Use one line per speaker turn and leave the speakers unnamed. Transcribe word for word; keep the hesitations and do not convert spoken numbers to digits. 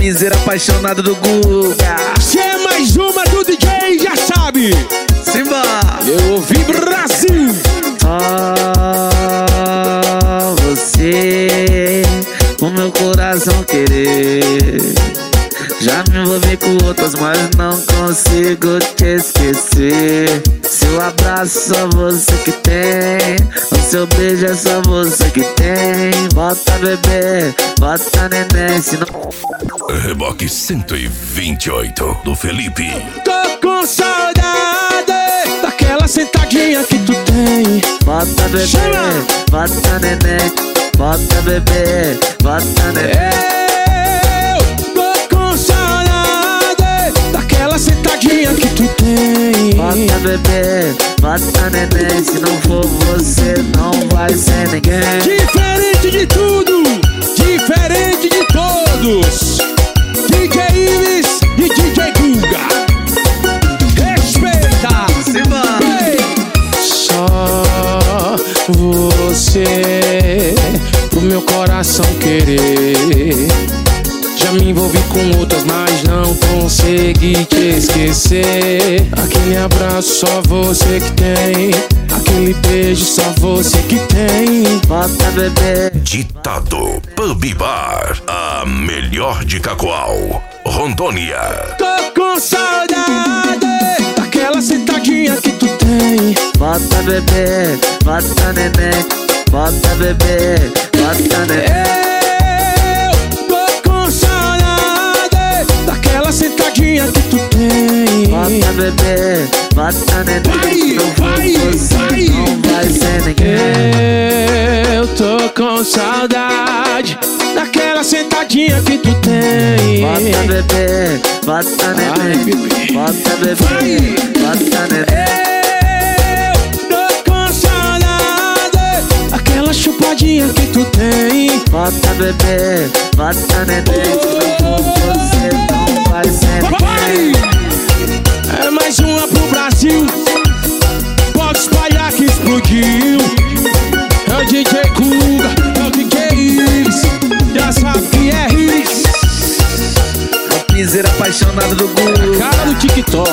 Miseira apaixonado do Guga.
Se é mais uma do D J, já sabe.
Simba.
Eu ouvi Brasil.
Só você, o meu coração querer. Já me envolvi com outras, mas não consigo te esquecer. Seu abraço só você que tem, o seu beijo é só você que tem. Bota bebê, bota neném, senão...
Reboque cento e vinte e oito do Felipe.
Tô com saudade daquela sentadinha que tu tem.
Bota bebê,
Chama.
bota neném, bota bebê, bota neném.
Sentadinha que tu tem.
Bota bebê, bota neném. Se não for você, não vai ser ninguém.
Diferente de tudo, diferente de todos. D J Ives e D J Guga. Respeita.
Simba.
Hey. Só você pro meu coração querer. Já me envolvi com outras, mas não consegui te esquecer. Aquele abraço só você que tem, aquele beijo só você que tem.
Bota bebê.
Ditado Pub Bar, a melhor de Cacoal, Rondônia.
Tô com saudade daquela sentadinha que tu tem.
Bota bebê, bota neném, bota bebê, bota neném.
Sentadinha que tu tem.
Bota bebê, bota neném.
Vai,
não
vai,
você,
vai.
não vai ser ninguém.
Eu tô com saudade daquela sentadinha que tu tem.
Bota bebê, bota neném. Bota bebê,
vai.
bota neném.
Eu tô com saudade daquela chupadinha que tu tem.
Bota bebê, bota neném. Se não for você, não vai ser ninguém.
É mais uma pro Brasil. Pode espalhar que explodiu. É o D J Guga, é o D J Ives. Já sabe que é Ives.
Miseira apaixonado do Guga.
Cara do TikTok.